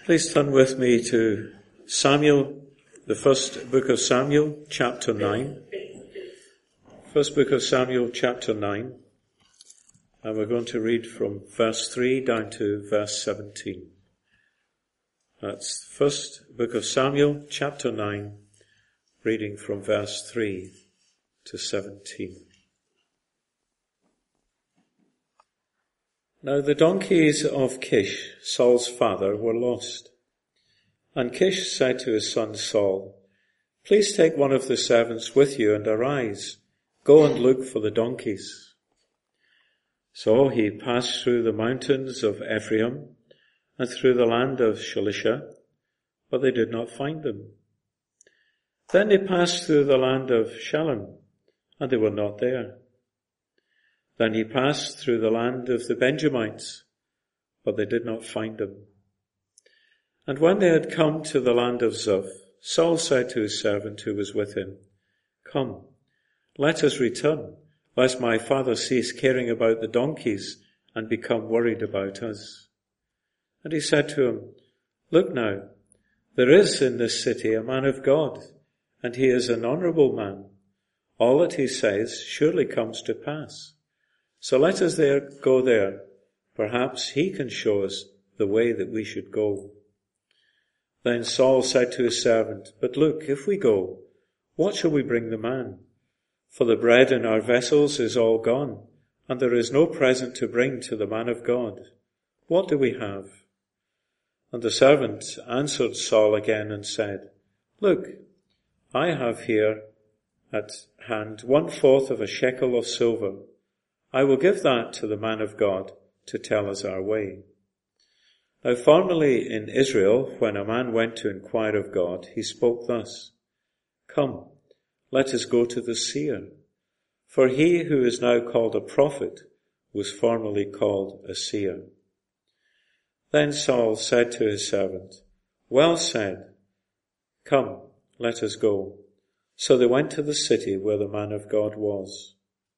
Please turn with me to Samuel, the first book of Samuel, chapter 9. First book of Samuel, chapter 9. And we're going to read from verse 3 down to verse 17. That's first book of Samuel, chapter 9, reading from verse 3 to 17. Now the donkeys of Kish, Saul's father, were lost. And Kish said to his son Saul, "Please take one of the servants with you and arise. Go and look for the donkeys." So he passed through the mountains of Ephraim and through the land of Shalisha, but they did not find them. Then they passed through the land of Shalem, and they were not there. Then he passed through the land of the Benjamites, but they did not find them. And when they had come to the land of Zuph, Saul said to his servant who was with him, "Come, let us return, lest my father cease caring about the donkeys and become worried about us." And he said to him, "Look now, there is in this city a man of God, and he is an honorable man. All that he says surely comes to pass. So let us go there. Perhaps he can show us the way that we should go." Then Saul said to his servant, "But look, if we go, what shall we bring the man? For the bread in our vessels is all gone, and there is no present to bring to the man of God. What do we have?" And the servant answered Saul again and said, "Look, I have here at hand 1/4 of a shekel of silver. I will give that to the man of God to tell us our way." Now formerly in Israel, when a man went to inquire of God, he spoke thus, "Come, let us go to the seer." For he who is now called a prophet was formerly called a seer. Then Saul said to his servant, "Well said. Come, let us go." So they went to the city where the man of God was.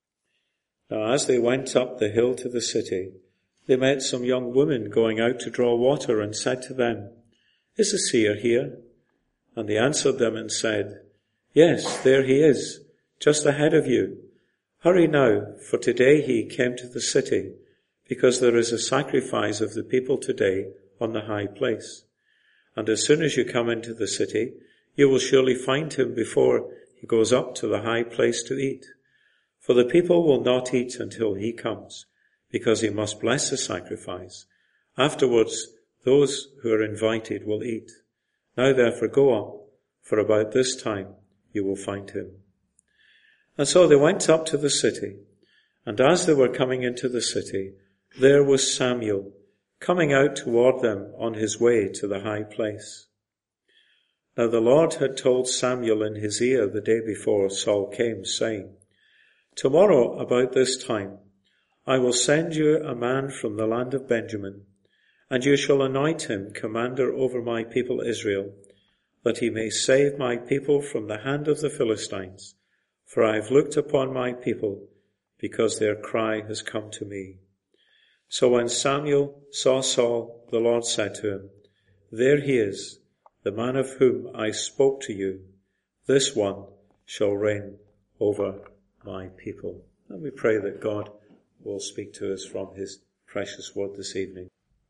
Now as they went up the hill to the city, they met some young women going out to draw water and said to them, "Is the seer here?" And they answered them and said, "Yes, there he is, just ahead of you. Hurry now, for today he came to the city, because there is a sacrifice of the people today on the high place. And as soon as you come into the city, you will surely find him before he goes up to the high place to eat. For the people will not eat until he comes, because he must bless the sacrifice. Afterwards, those who are invited will eat. Now therefore go up, for about this time you will find him." And so they went up to the city, and as they were coming into the city, there was Samuel coming out toward them on his way to the high place. Now the Lord had told Samuel in his ear the day before Saul came, saying, "Tomorrow about this time I will send you a man from the land of Benjamin, and you shall anoint him commander over my people Israel, that he may save my people from the hand of the Philistines. For I have looked upon my people, because their cry has come to me." So when Samuel saw Saul, the Lord said to him, "There he is, the man of whom I spoke to you. This one shall reign over my people." And we pray that God will speak to us from his precious word this evening.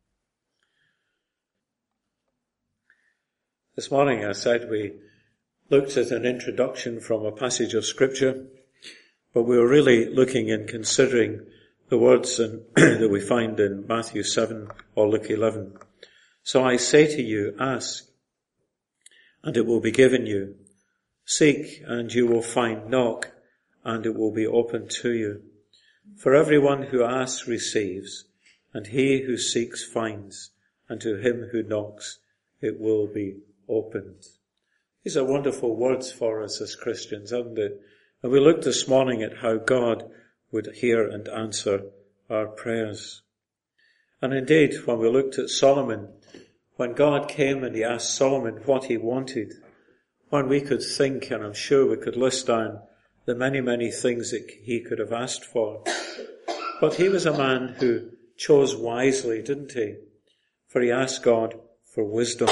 This morning I said we looked at an introduction from a passage of scripture, but we were really looking and considering the words that we find in Matthew 7 or Luke 11. "So I say to you, ask, and it will be given you. Seek, and you will find. Knock, and it will be opened to you. For everyone who asks receives, and he who seeks finds, and to him who knocks it will be opened." These are wonderful words for us as Christians, aren't they? And we looked this morning at how God would hear and answer our prayers. And indeed, when we looked at Solomon, when God came and he asked Solomon what he wanted, when we could think, and I'm sure we could list down the many, many things that he could have asked for. But he was a man who chose wisely, didn't he? For he asked God for wisdom.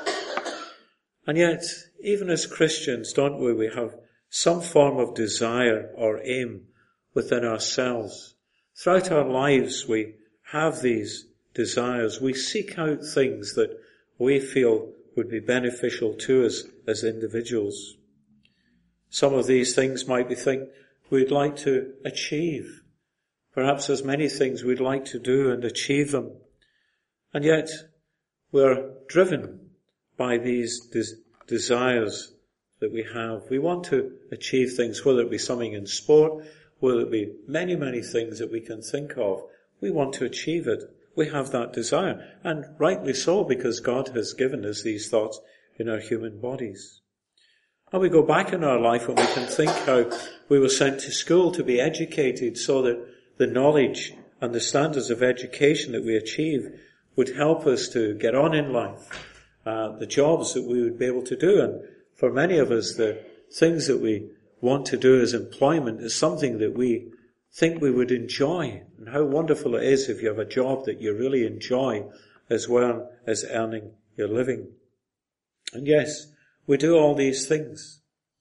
And yet, even as Christians, don't we, we have some form of desire or aim within ourselves. Throughout our lives, we have these desires. We seek out things that we feel would be beneficial to us as individuals. Some of these things might be things we'd like to achieve. Perhaps there's many things we'd like to do and achieve them. And yet, we're driven by these desires that we have. We want to achieve things, whether it be something in sport, whether it be many, many things that we can think of. We want to achieve it. We have that desire. And rightly so, because God has given us these thoughts in our human bodies. And we go back in our life and we can think how we were sent to school to be educated so that the knowledge and the standards of education that we achieve would help us to get on in life, the jobs that we would be able to do. And for many of us, the things that we want to do as employment is something that we think we would enjoy. And how wonderful it is if you have a job that you really enjoy as well as earning your living. And yes, we do all these things.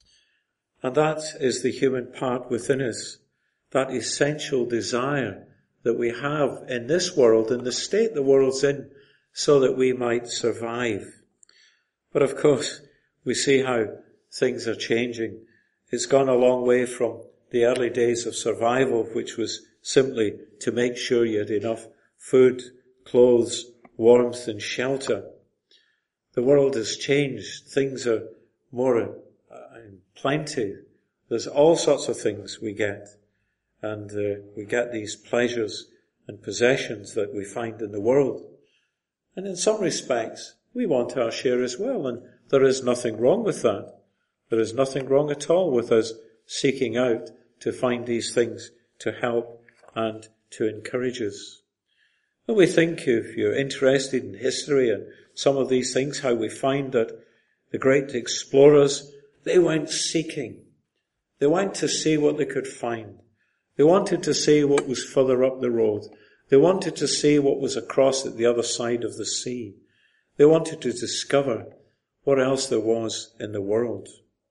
And that is the human part within us, that essential desire that we have in this world, in the state the world's in, so that we might survive. But of course, we see how things are changing. It's gone a long way from the early days of survival, which was simply to make sure you had enough food, clothes, warmth and shelter. The world has changed. Things are more in plenty. There's all sorts of things we get. And we get these pleasures and possessions that we find in the world. And in some respects, we want our share as well. And there is nothing wrong with that. There is nothing wrong at all with us seeking out to find these things to help and to encourage us. And we think, if you're interested in history and some of these things, how we find that the great explorers, they went seeking. They went to see what they could find. They wanted to see what was further up the road. They wanted to see what was across at the other side of the sea. They wanted to discover what else there was in the world.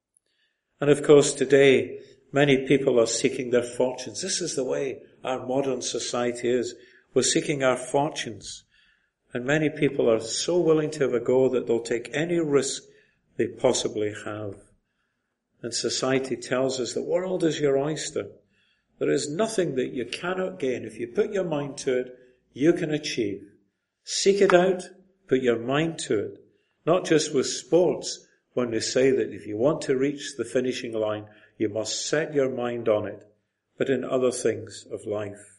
And of course today, many people are seeking their fortunes. This is the way our modern society is. We're seeking our fortunes. And many people are so willing to have a go that they'll take any risk they possibly have. And society tells us the world is your oyster. There is nothing that you cannot gain. If you put your mind to it, you can achieve. Seek it out, put your mind to it. Not just with sports, when they say that if you want to reach the finishing line, you must set your mind on it, but in other things of life.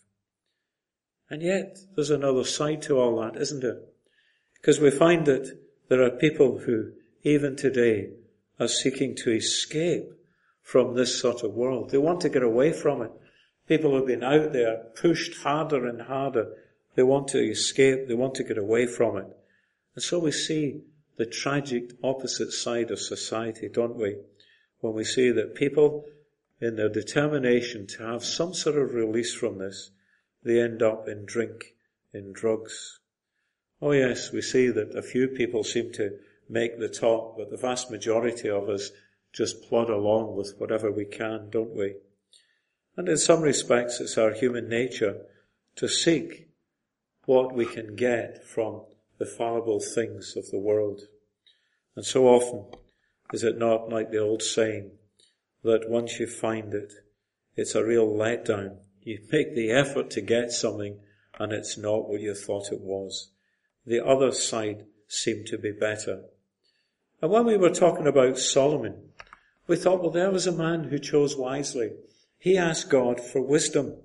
And yet, there's another side to all that, isn't it? Because we find that there are people who, even today, are seeking to escape from this sort of world. They want to get away from it. People have been out there, pushed harder and harder. They want to escape. They want to get away from it. And so we see the tragic opposite side of society, don't we? When we see that people, in their determination to have some sort of release from this, they end up in drink, in drugs. Oh yes, we see that a few people seem to make the talk, but the vast majority of us just plod along with whatever we can, don't we? And in some respects, it's our human nature to seek what we can get from the fallible things of the world. And so often, is it not like the old saying, that once you find it, it's a real letdown. You make the effort to get something, and it's not what you thought it was. The other side seemed to be better. And when we were talking about Solomon, we thought, well, there was a man who chose wisely. He asked God for wisdom.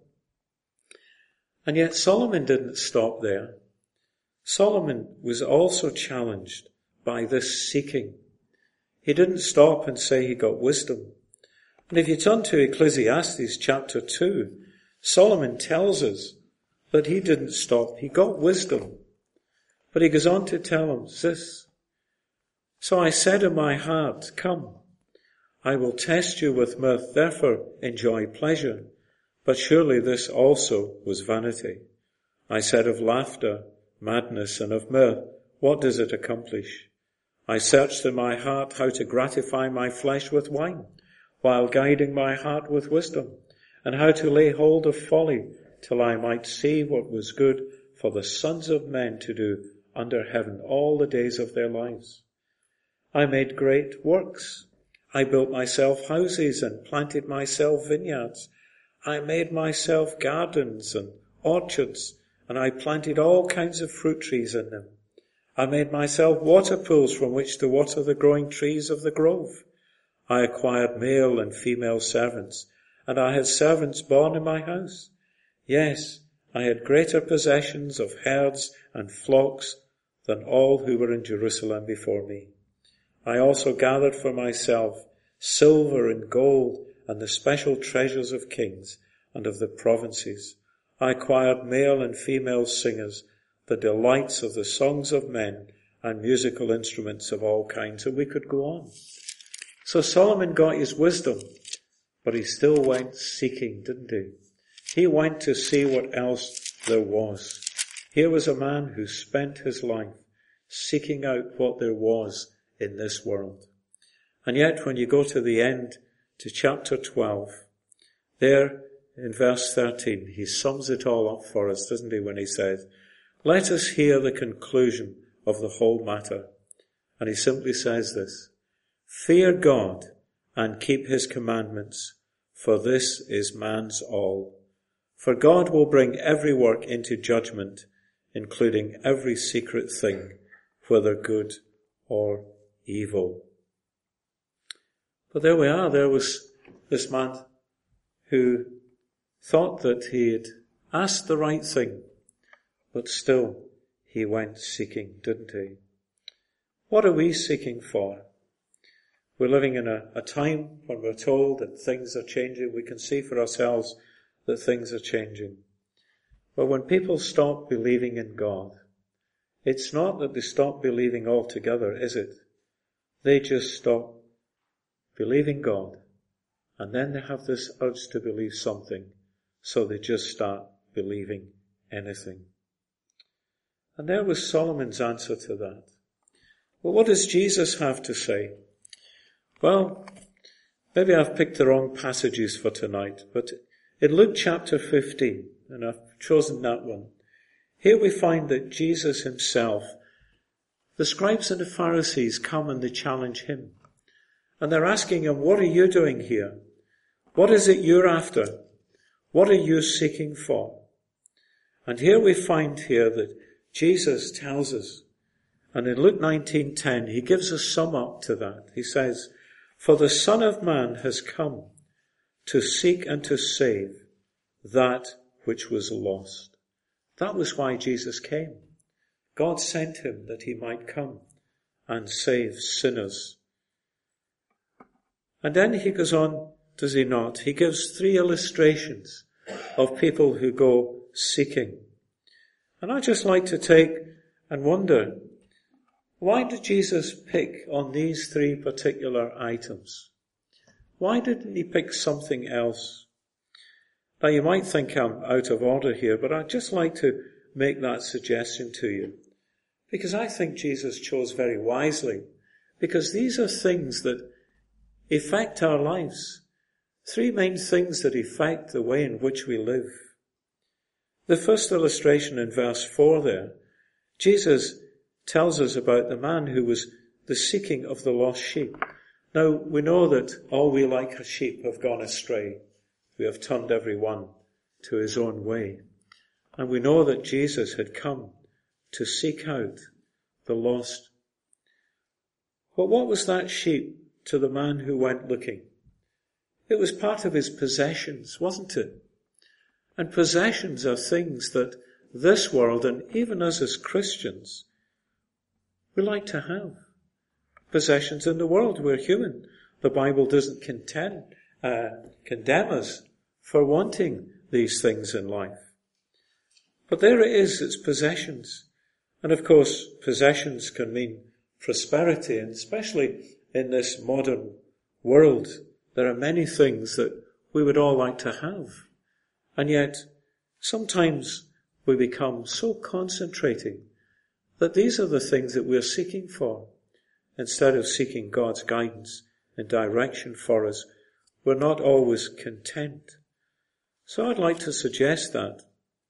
And yet Solomon didn't stop there. Solomon was also challenged by this seeking. He didn't stop and say he got wisdom. And if you turn to Ecclesiastes chapter 2, Solomon tells us that he didn't stop. He got wisdom. But he goes on to tell him this. So I said in my heart, come, I will test you with mirth, therefore enjoy pleasure. But surely this also was vanity. I said of laughter, madness, and of mirth, what does it accomplish? I searched in my heart how to gratify my flesh with wine, while guiding my heart with wisdom, and how to lay hold of folly, till I might see what was good for the sons of men to do under heaven all the days of their lives. I made great works. I built myself houses and planted myself vineyards. I made myself gardens and orchards, and I planted all kinds of fruit trees in them. I made myself water pools from which to water the growing trees of the grove. I acquired male and female servants, and I had servants born in my house. Yes, I had greater possessions of herds and flocks than all who were in Jerusalem before me. I also gathered for myself silver and gold and the special treasures of kings and of the provinces. I acquired male and female singers, the delights of the songs of men, and musical instruments of all kinds. And we could go on. So Solomon got his wisdom, but he still went seeking, didn't he? He went to see what else there was. Here was a man who spent his life seeking out what there was in this world. And yet when you go to the end, to chapter 12, there in verse 13, he sums it all up for us, doesn't he, when he says, let us hear the conclusion of the whole matter. And he simply says this, fear God and keep his commandments, for this is man's all. For God will bring every work into judgment, including every secret thing, whether good or evil. But there we are. There was this man who thought that he had asked the right thing, but still he went seeking, didn't he? What are we seeking for? We're living in a time when we're told that things are changing. We can see for ourselves that things are changing. But when people stop believing in God, it's not that they stop believing altogether, is it? They just stop believing God, and then they have this urge to believe something, so they just start believing anything. And there was Solomon's answer to that. Well, what does Jesus have to say? Well, maybe I've picked the wrong passages for tonight, but in Luke chapter 15, and I've chosen that one, here we find that Jesus himself, the scribes and the Pharisees come and they challenge him. And they're asking him, what are you doing here? What is it you're after? What are you seeking for? And here we find here that Jesus tells us, and in Luke 19:10, he gives a sum up to that. He says, for the Son of Man has come to seek and to save that which was lost. That was why Jesus came. God sent him that he might come and save sinners. And then he goes on, does he not? He gives 3 illustrations of people who go seeking. And I just like to take and wonder, why did Jesus pick on these 3 particular items? Why didn't he pick something else? Now you might think I'm out of order here, but I'd just like to make that suggestion to you. Because I think Jesus chose very wisely. Because these are things that affect our lives. 3 main things that affect the way in which we live. The first illustration in verse 4 there, Jesus tells us about the man who was the seeking of the lost sheep. Now, we know that all we like a sheep have gone astray. We have turned every one to his own way. And we know that Jesus had come to seek out the lost. But what was that sheep to the man who went looking? It was part of his possessions, wasn't it? And possessions are things that this world, and even us as Christians, we like to have. Possessions in the world. We're human. The Bible doesn't condemn us for wanting these things in life. But there it is, it's possessions. And of course, possessions can mean prosperity, and especially in this modern world, there are many things that we would all like to have. And yet, sometimes we become so concentrating that these are the things that we're seeking for. Instead of seeking God's guidance and direction for us, we're not always content. So I'd like to suggest that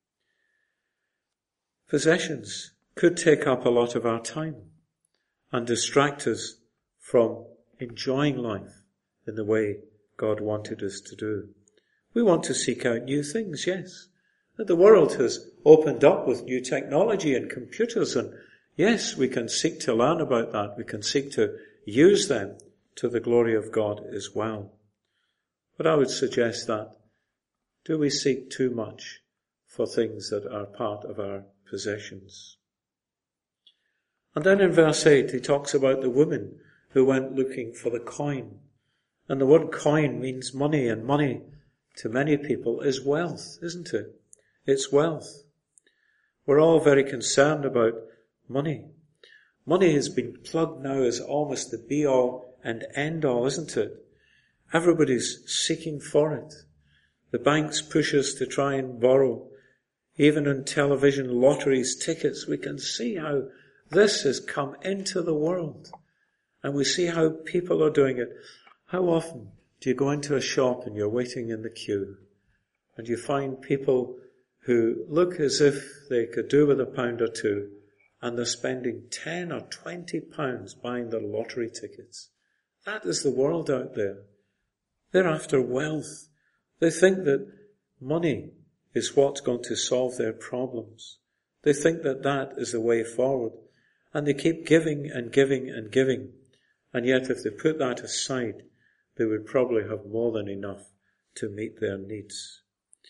possessions could take up a lot of our time and distract us from enjoying life in the way God wanted us to do. We want to seek out new things, yes. The world has opened up with new technology and computers, and yes, we can seek to learn about that. We can seek to use them to the glory of God as well. But I would suggest that, do we seek too much for things that are part of our possessions? And then in verse 8, he talks about the woman who went looking for the coin. And the word coin means money, and money to many people is wealth, isn't it? It's wealth. We're all very concerned about money. Money has been plugged now as almost the be-all and end-all, isn't it? Everybody's seeking for it. The banks push us to try and borrow. Even in television lotteries, tickets, we can see how this has come into the world. And we see how people are doing it. How often do you go into a shop and you're waiting in the queue and you find people who look as if they could do with £1 or £2, and they're spending 10 or 20 pounds buying their lottery tickets? That is the world out there. They're after wealth. They think that money is what's going to solve their problems. They think that that is the way forward. And they keep giving and giving and giving. And yet if they put that aside, they would probably have more than enough to meet their needs.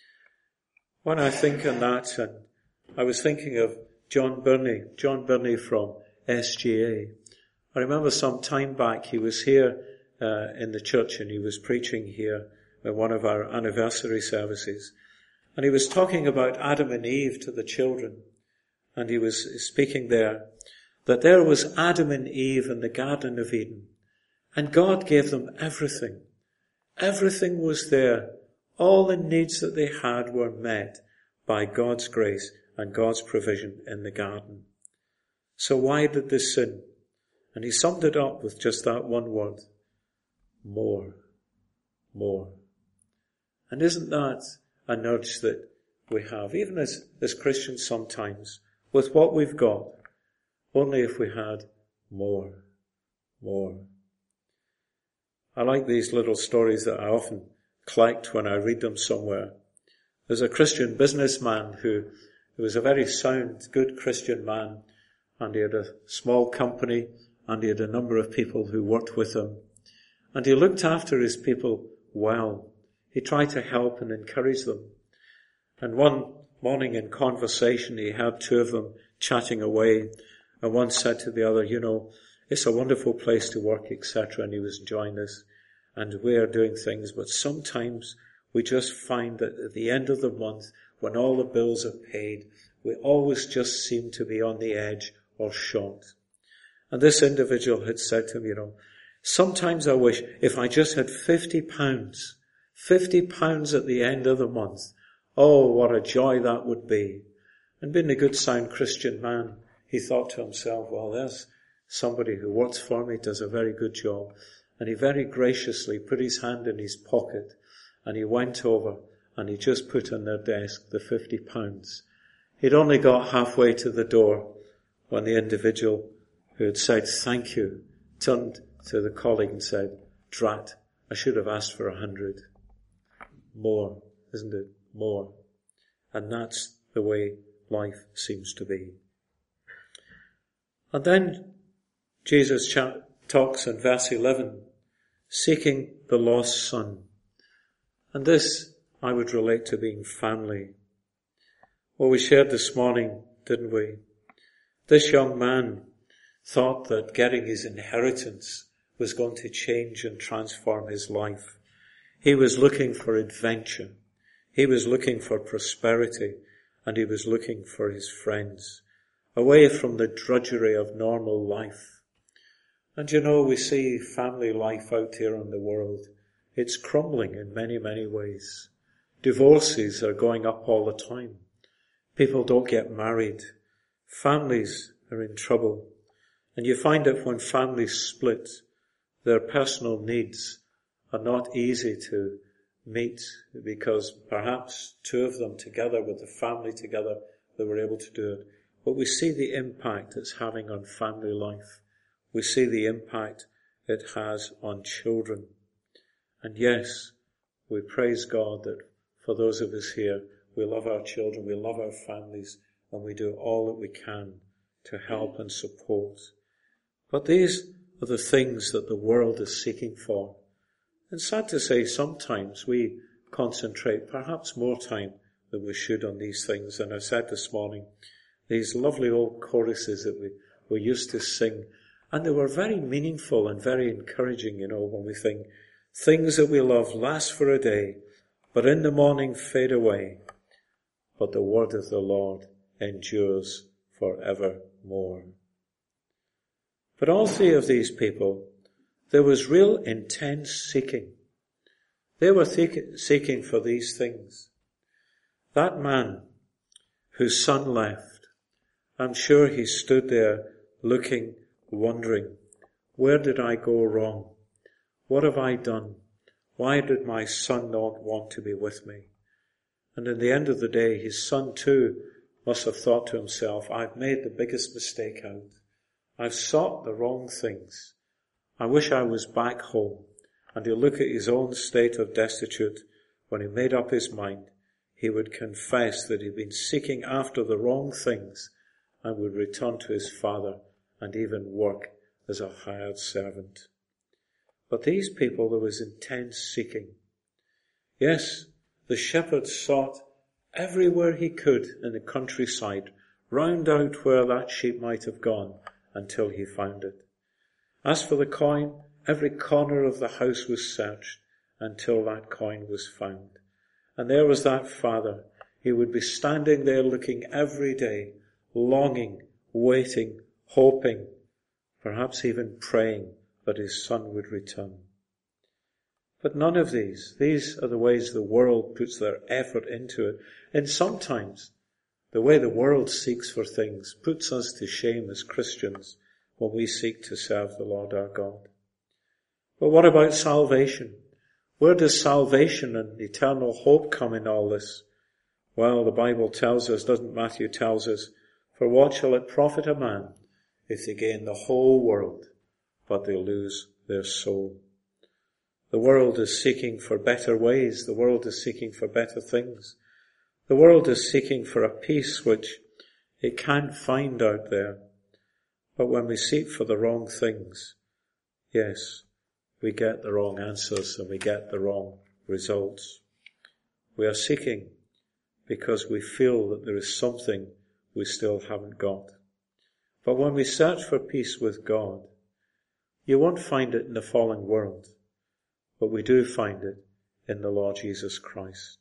When I think on that, and I was thinking of John Burney from SGA. I remember some time back he was here in the church, and he was preaching here at one of our anniversary services. And he was talking about Adam and Eve to the children. And he was speaking there that there was Adam and Eve in the Garden of Eden. And God gave them everything. Everything was there. All the needs that they had were met by God's grace and God's provision in the garden. So why did they sin? And he summed it up with just that one word: more. More. And isn't that a nudge that we have, even as Christians sometimes, with what we've got, only if we had more. More. I like these little stories that I often collect when I read them somewhere. There's a Christian businessman who was a very sound, good Christian man, and he had a small company, and he had a number of people who worked with him. And he looked after his people well. He tried to help and encourage them. And one morning in conversation, he had two of them chatting away, and one said to the other, it's a wonderful place to work, etc., and he was enjoying this, and we are doing things, but sometimes we just find that at the end of the month, when all the bills are paid, we always just seem to be on the edge or short. And this individual had said to him, sometimes I wish if I just had £50 at the end of the month. Oh, what a joy that would be. And being a good sound Christian man, he thought to himself, well, there's somebody who works for me, does a very good job. And he very graciously put his hand in his pocket, and he went over and he just put on their desk the £50. He'd only got halfway to the door when the individual who had said thank you turned to the colleague and said, drat, I should have asked for 100. More, isn't it? More. And that's the way life seems to be. And then Jesus talks in verse 11, seeking the lost son. And this I would relate to being family. Well, we shared this morning, didn't we? This young man thought that getting his inheritance was going to change and transform his life. He was looking for adventure. He was looking for prosperity, and he was looking for his friends, away from the drudgery of normal life. And we see family life out here in the world. It's crumbling in many, many ways. Divorces are going up all the time. People don't get married. Families are in trouble. And you find that when families split, their personal needs are not easy to meet, because perhaps two of them together with the family together, they were able to do it. But we see the impact it's having on family life. We see the impact it has on children. And yes, we praise God that for those of us here, we love our children, we love our families, and we do all that we can to help and support. But these are the things that the world is seeking for. And sad to say, sometimes we concentrate perhaps more time than we should on these things. And I said this morning, these lovely old choruses that we used to sing, and they were very meaningful and very encouraging, when we think, things that we love last for a day, but in the morning fade away. But the word of the Lord endures forevermore. But all three of these people, there was real intense seeking. They were seeking for these things. That man whose son left, I'm sure he stood there looking, wondering, where did I go wrong? What have I done? Why did my son not want to be with me? And in the end of the day, his son too must have thought to himself, I've made the biggest mistake out. I've sought the wrong things. I wish I was back home. And he'll look at his own state of destitute. When he made up his mind, he would confess that he'd been seeking after the wrong things and would return to his father and even work as a hired servant. But these people, there was intense seeking. Yes, the shepherd sought everywhere he could in the countryside, round out where that sheep might have gone, until he found it. As for the coin, every corner of the house was searched until that coin was found. And there was that father. He would be standing there looking every day, longing, waiting, hoping, perhaps even praying that his son would return. But none of these are the ways the world puts their effort into it. And sometimes the way the world seeks for things puts us to shame as Christians when we seek to serve the Lord our God. But what about salvation? Where does salvation and eternal hope come in all this? Well, the Bible tells us, doesn't Matthew tells us, for what shall it profit a man if they gain the whole world, but they lose their soul? The world is seeking for better ways. The world is seeking for better things. The world is seeking for a peace which it can't find out there. But when we seek for the wrong things, yes, we get the wrong answers and we get the wrong results. We are seeking because we feel that there is something we still haven't got. But when we search for peace with God, you won't find it in the fallen world, but we do find it in the Lord Jesus Christ.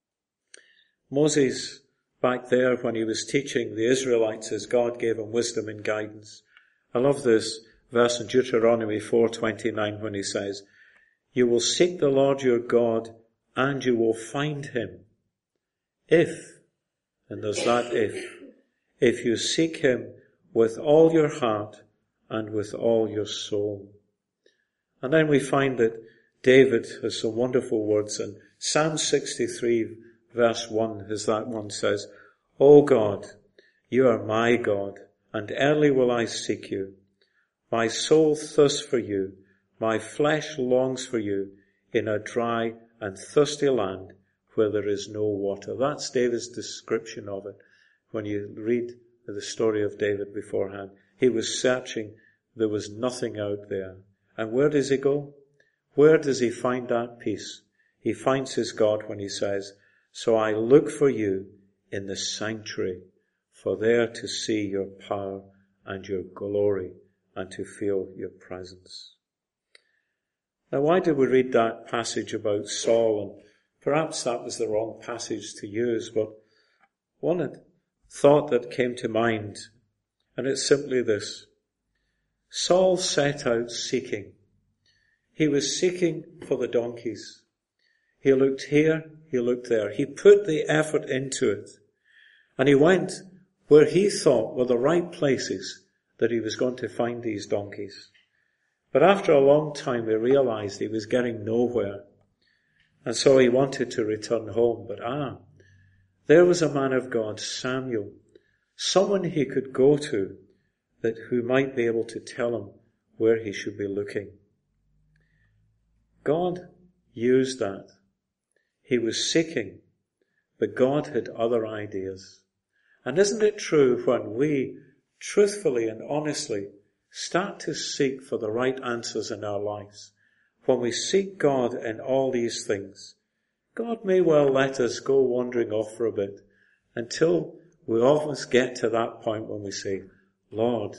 Moses, back there when he was teaching the Israelites as God gave him wisdom and guidance, I love this verse in Deuteronomy 4:29 when he says, you will seek the Lord your God and you will find him if, and there's that if you seek him with all your heart and with all your soul. And then we find that David has some wonderful words, and Psalm 63 verse 1 is that one says, O God, you are my God, and early will I seek you. My soul thirsts for you, my flesh longs for you in a dry and thirsty land where there is no water. That's David's description of it. When you read the story of David beforehand, he was searching, there was nothing out there. And where does he go? Where does he find that peace? He finds his God when he says, so I look for you in the sanctuary, for there to see your power and your glory and to feel your presence. Now, why did we read that passage about Saul? And perhaps that was the wrong passage to use, but one thought that came to mind, and it's simply this. Saul set out seeking. He was seeking for the donkeys. He looked here, he looked there. He put the effort into it. And he went where he thought were the right places that he was going to find these donkeys. But after a long time he realized he was getting nowhere. And so he wanted to return home. But there was a man of God, Samuel, someone he could go to who might be able to tell him where he should be looking. God used that. He was seeking, but God had other ideas. And isn't it true when we truthfully and honestly start to seek for the right answers in our lives, when we seek God in all these things, God may well let us go wandering off for a bit until we almost get to that point when we say, Lord,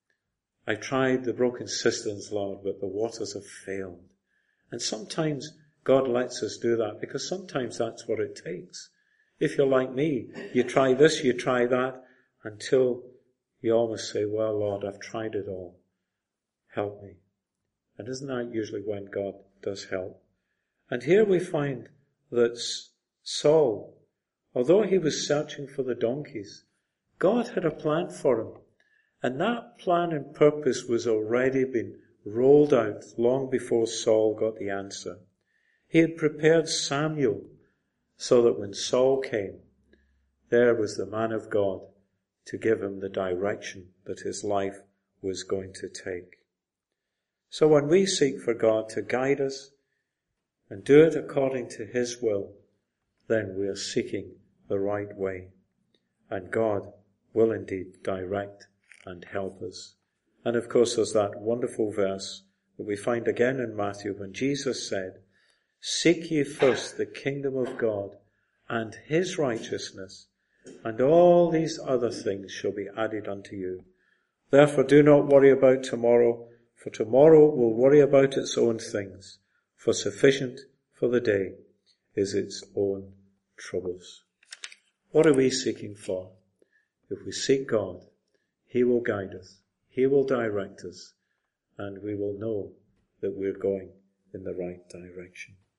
I tried the broken cisterns, Lord, but the waters have failed. And sometimes God lets us do that because sometimes that's what it takes. If you're like me, you try this, you try that, until you almost say, well, Lord, I've tried it all. Help me. And isn't that usually when God does help? And here we find that Saul, although he was searching for the donkeys, God had a plan for him. And that plan and purpose was already been rolled out long before Saul got the answer. He had prepared Samuel so that when Saul came, there was the man of God to give him the direction that his life was going to take. So when we seek for God to guide us and do it according to his will, then we are seeking the right way. And God will indeed direct and help us. And of course there's that wonderful verse that we find again in Matthew when Jesus said, seek ye first the kingdom of God and his righteousness, and all these other things shall be added unto you. Therefore do not worry about tomorrow, for tomorrow will worry about its own things, for sufficient for the day is its own troubles. What are we seeking for? If we seek God, he will guide us, he will direct us, and we will know that we're going in the right direction.